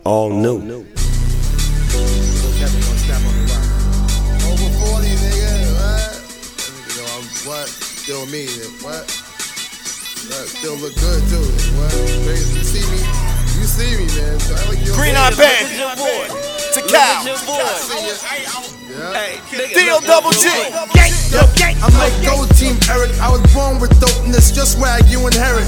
All new. Over 40, nigga, what? Still me, what? Still look good, too, what? Crazy, you see me, man. So I like Green Eye Band, to Cal, Deal Double G. I'm like Gold Team Eric, I was born with dopeness, just swag you inherit.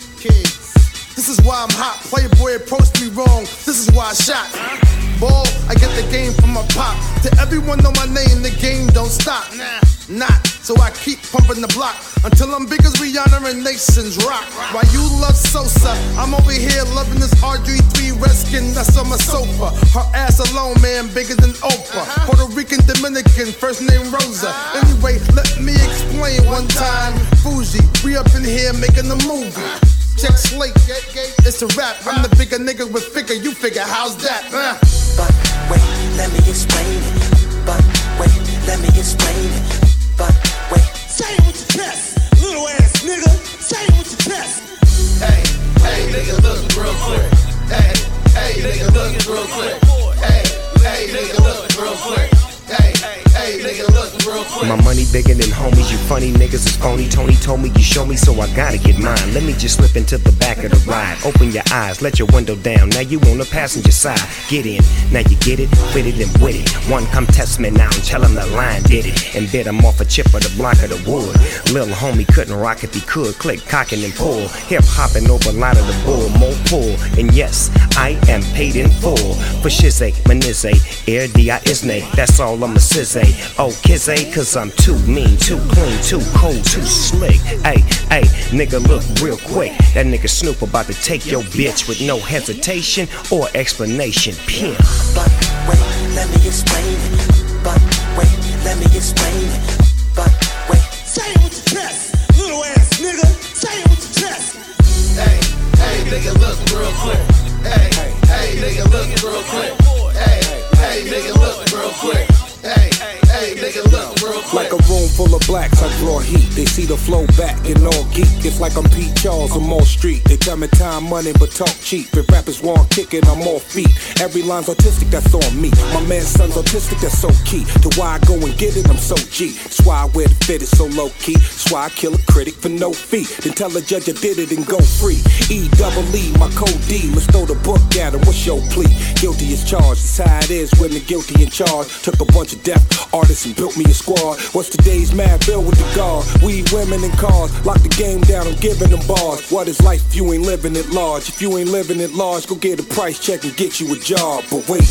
This is why I'm hot, Playboy approached me wrong, this is why I shot. Ball, I get the game from my pop. To everyone know my name, the game don't stop. Not, so I keep pumping the block until I'm big as Rihanna and Nations rock. While you love Sosa, I'm over here loving this RG3 Redskin that's on my sofa. Her ass alone, man, bigger than Oprah. Puerto Rican, Dominican, first name Rosa. Anyway, let me explain one time. Fuji, we up in here making a movie. Check Slate, it's a rap. I'm the bigger nigga with figure, you figure, how's that? But wait, let me explain it. But wait, let me explain it. But wait, say it with your chest, little ass nigga. Say it with your chest. Hey, nigga, look real quick. Hey, nigga, look real quick. Hey, nigga, look real quick. Hey, nigga, look real quick. My money bigger than homies, you funny niggas is phony. Tony told me you show me, so I gotta get mine. Let me just slip into the back of the ride. Open your eyes, let your window down. Now you on the passenger side. Get in, now you get it, fit it and with it. One come test me now and tell him the line did it. And bit him off a chip of the block of the wood. Little homie couldn't rock if he could. Click, cocking and pull. Hip hopping over a lot of the bull, more pull. And yes, I am paid in full. For shizzy, manizzy, air D-I-isnay. That's all I'ma sizzy. Oh, kizzy, cause I'm too mean, too clean, too cold, too slick. Ay, nigga, look real quick. That nigga Snoop about to take your bitch with no hesitation or explanation. Pimp. But wait, let me explain it. But wait, let me explain it. But wait, say it with your chest, little ass nigga. Say it with your chest. Hey, nigga, look real quick. Hey, nigga, look real quick. Hey, nigga, look real quick. Hey, nigga, look real quick. Like a room full of blacks, I draw heat. They see the flow back and all geek. It's like I'm Pete Charles on Mall Street. They tell me time, money, but talk cheap. If rappers want kicking, I'm off feet. Every line's autistic, that's on me. My man's son's autistic, that's so key. To why I go and get it, I'm so G. That's why I wear the fit, it's so low key. That's why I kill a critic for no fee. Then tell a judge I did it and go free. E-double-E, my code D. Let's throw the book at him, what's your plea? Guilty as charged, that's how it is when the guilty in charge. Took a bunch of deaf artists and built me a squad. What's today's mad bill with the guard? We women in cars, lock the game down, I'm giving them bars. What is life if you ain't living it large? If you ain't living it large, go get a price check and get you a job. But wait,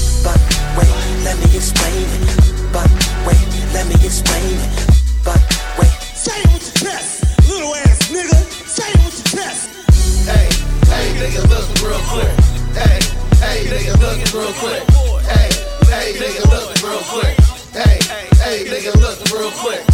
let me explain it. But wait, let me explain it. But wait, say it with your chest, little ass nigga. Say it with your chest. Hey, nigga, look real quick. Hey, nigga, look real quick. Hey, nigga, look real quick. Hey, nigga, look real quick.